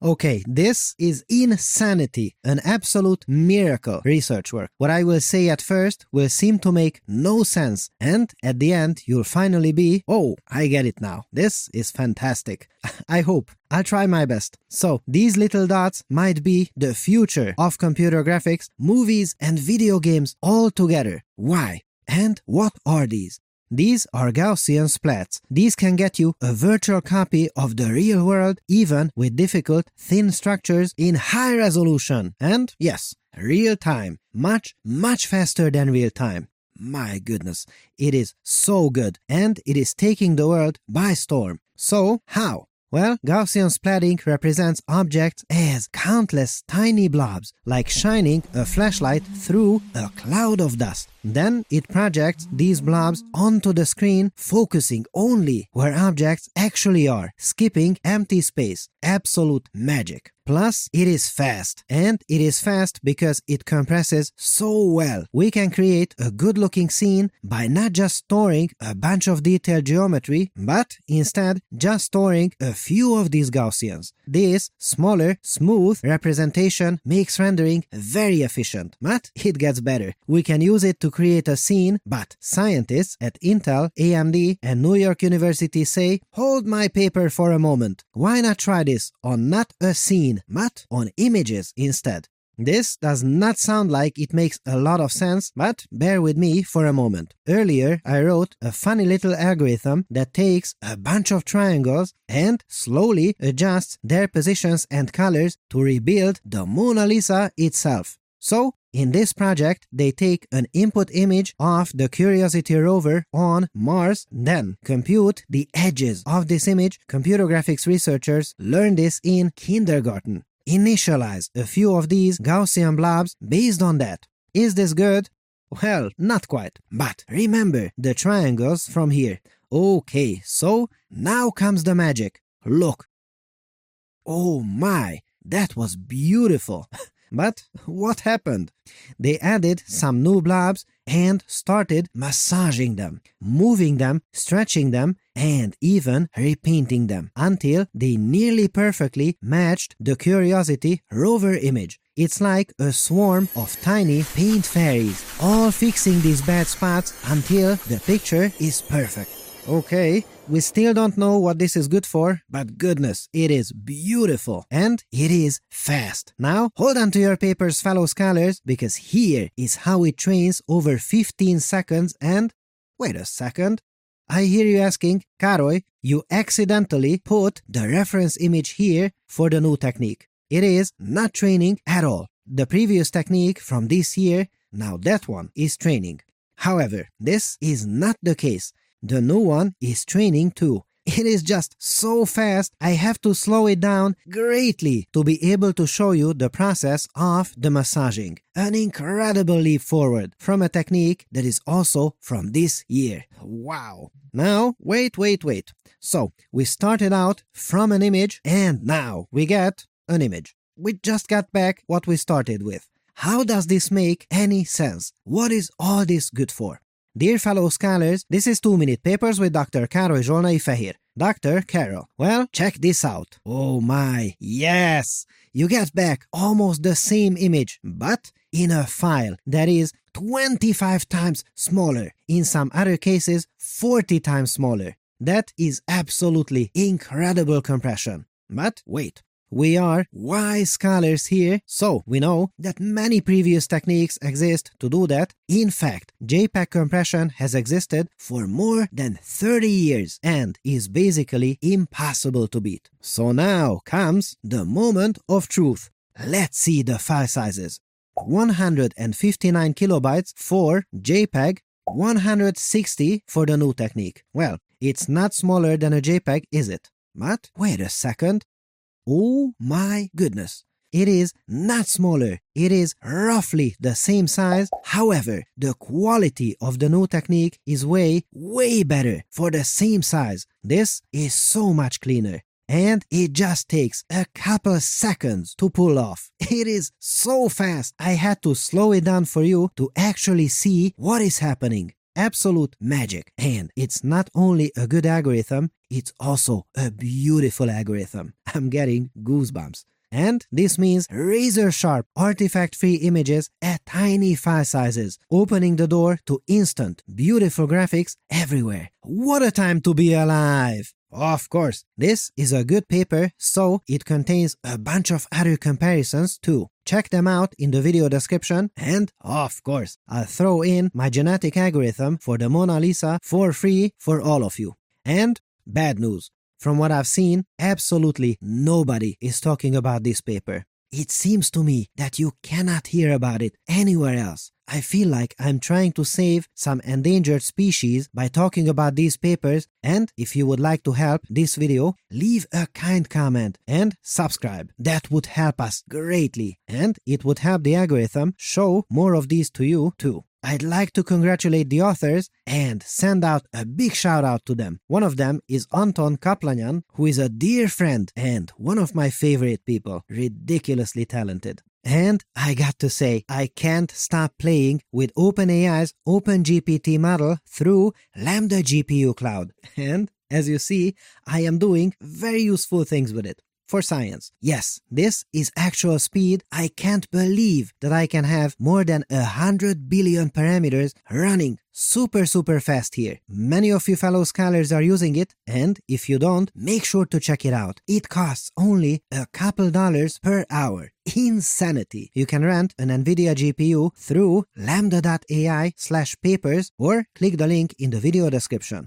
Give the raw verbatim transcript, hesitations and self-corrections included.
Okay, this is insanity, an absolute miracle research work. What I will say at first will seem to make no sense, and at the end you'll finally be, oh, I get it now. This is fantastic. I hope. I'll try my best. So, these little dots might be the future of computer graphics, movies, and video games all together. Why? And what are these? These are Gaussian splats. These can get you a virtual copy of the real world, even with difficult, thin structures in high resolution. And yes, real time. Much, much faster than real time. My goodness, it is so good, and it is taking the world by storm. So, how? Well, Gaussian splatting represents objects as countless tiny blobs, like shining a flashlight through a cloud of dust. Then it projects these blobs onto the screen, focusing only where objects actually are, skipping empty space. Absolute magic. Plus, it is fast. And it is fast because it compresses so well. We can create a good-looking scene by not just storing a bunch of detailed geometry, but instead just storing a few of these Gaussians. This smaller, smooth representation makes rendering very efficient. But it gets better. We can use it to create a scene, but scientists at Intel, A M D, and New York University say, hold my paper for a moment. Why not try this on not a scene, but on images instead? This does not sound like it makes a lot of sense, but bear with me for a moment. Earlier, I wrote a funny little algorithm that takes a bunch of triangles and slowly adjusts their positions and colors to rebuild the Mona Lisa itself. So, in this project, they take an input image of the Curiosity rover on Mars, then compute the edges of this image. Computer graphics researchers learned this in kindergarten. Initialize a few of these Gaussian blobs based on that. Is this good? Well, not quite. But remember the triangles from here. Okay, so now comes the magic. Look. Oh my, that was beautiful. But what happened? They added some new blobs and started massaging them, moving them, stretching them, and even repainting them until they nearly perfectly matched the Curiosity rover image. It's like a swarm of tiny paint fairies, all fixing these bad spots until the picture is perfect. Okay, we still don't know what this is good for, but goodness, it is beautiful and it is fast. Now, hold on to your papers, fellow scholars, because here is how it trains over fifteen seconds and... Wait a second. I hear you asking, Károly, you accidentally put the reference image here for the new technique. It is not training at all. The previous technique from this year, now that one is training. However, this is not the case. The new one is training too. It is just so fast, I have to slow it down greatly to be able to show you the process of the massaging. An incredible leap forward from a technique that is also from this year. Wow! Now, wait, wait, wait. So, we started out from an image and now we get an image. We just got back what we started with. How does this make any sense? What is all this good for? Dear fellow scholars, this is two minute Papers with Doctor Károly Zsolnai Fehér. Doctor Carol. Well, check this out. Oh my, yes! You get back almost the same image, but in a file that is twenty-five times smaller. In some other cases, forty times smaller. That is absolutely incredible compression. But wait. We are wise scholars here, so we know that many previous techniques exist to do that. In fact, JPEG compression has existed for more than thirty years and is basically impossible to beat. So now comes the moment of truth. Let's see the file sizes. one hundred fifty-nine kilobytes for JPEG, one hundred sixty for the new technique. Well, it's not smaller than a JPEG, is it? But wait a second. Oh my goodness. It is not smaller. It is roughly the same size. However, the quality of the new technique is way, way better for the same size. This is so much cleaner. And it just takes a couple seconds to pull off. It is so fast. I had to slow it down for you to actually see what is happening. Absolute magic. And it's not only a good algorithm, it's also a beautiful algorithm. I'm getting goosebumps. And this means razor-sharp, artifact-free images at tiny file sizes, opening the door to instant, beautiful graphics everywhere. What a time to be alive! Of course, this is a good paper, so it contains a bunch of other comparisons too. Check them out in the video description, and of course, I'll throw in my genetic algorithm for the Mona Lisa for free for all of you. And bad news. From what I've seen, absolutely nobody is talking about this paper. It seems to me that you cannot hear about it anywhere else. I feel like I'm trying to save some endangered species by talking about these papers, and if you would like to help this video, leave a kind comment and subscribe. That would help us greatly, and it would help the algorithm show more of these to you too. I'd like to congratulate the authors and send out a big shout out to them. One of them is Anton Kaplanyan, who is a dear friend and one of my favorite people, ridiculously talented. And I got to say, I can't stop playing with OpenAI's OpenGPT model through Lambda G P U Cloud. And as you see, I am doing very useful things with it. For science. Yes, this is actual speed. I can't believe that I can have more than a hundred billion parameters running super super fast here. Many of you fellow scholars are using it, and if you don't, make sure to check it out. It costs only a couple dollars per hour. Insanity! You can rent an NVIDIA G P U through lambda dot A I slash papers or click the link in the video description.